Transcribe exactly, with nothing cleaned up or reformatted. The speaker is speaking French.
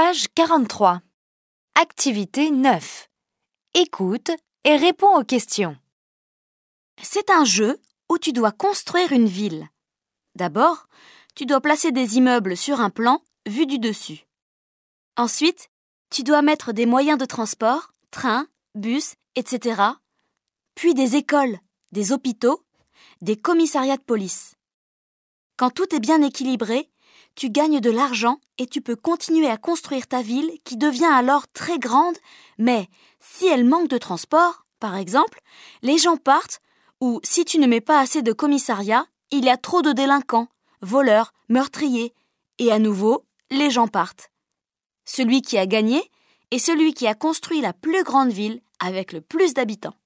Page quarante-trois. Activité neuf. Écoute et réponds aux questions. C'est un jeu où tu dois construire une ville. D'abord, tu dois placer des immeubles sur un plan vu du dessus. Ensuite, tu dois mettre des moyens de transport, trains, bus, et cetera. Puis des écoles, des hôpitaux, des commissariats de police. Quand tout est bien équilibré, tu gagnes de l'argent et tu peux continuer à construire ta ville qui devient alors très grande, mais si elle manque de transport, par exemple, les gens partent ou si tu ne mets pas assez de commissariats, il y a trop de délinquants, voleurs, meurtriers et à nouveau, les gens partent. Celui qui a gagné est celui qui a construit la plus grande ville avec le plus d'habitants.